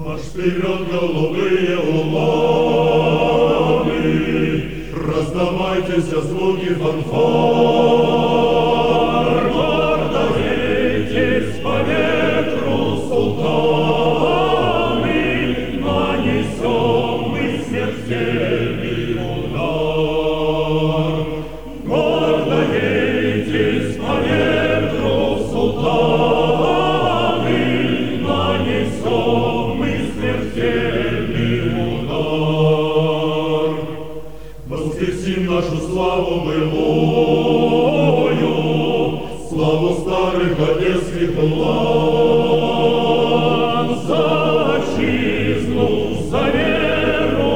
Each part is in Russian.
Аж вперед голубые уланы, раздавайтесь звуки фанфар, гордо едетесь по ветру султаны, нанесем мы смертельный удар. Гордо едетесь по ветру султаны, нанесем мы смертельный удар. Воскресим нашу славу былую, славу старых одесских улан. За отчизну, за веру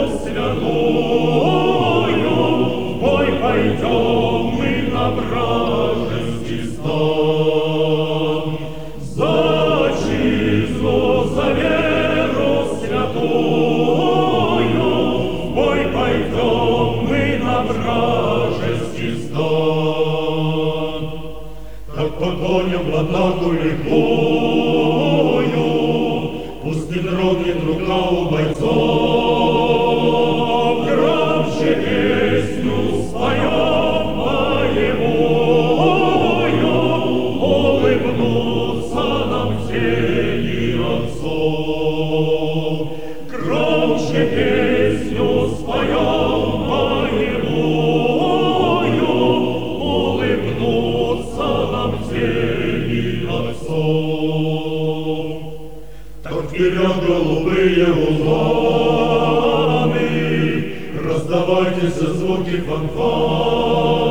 святую, в бой пойдем мы на вражеский стан. За отчизну, за веру святую, в бой пойдем мы на вражеский стан. Так погоним в атаку лихую, пусть не дрогнет рука у бойцов. Громче песню споем боевую, улыбнутся нам тени отцов. Громче песню споем боевую, улыбнутся нам тени отцов. Так вперед голубые уланы, раздавайтесь звуки фанфар.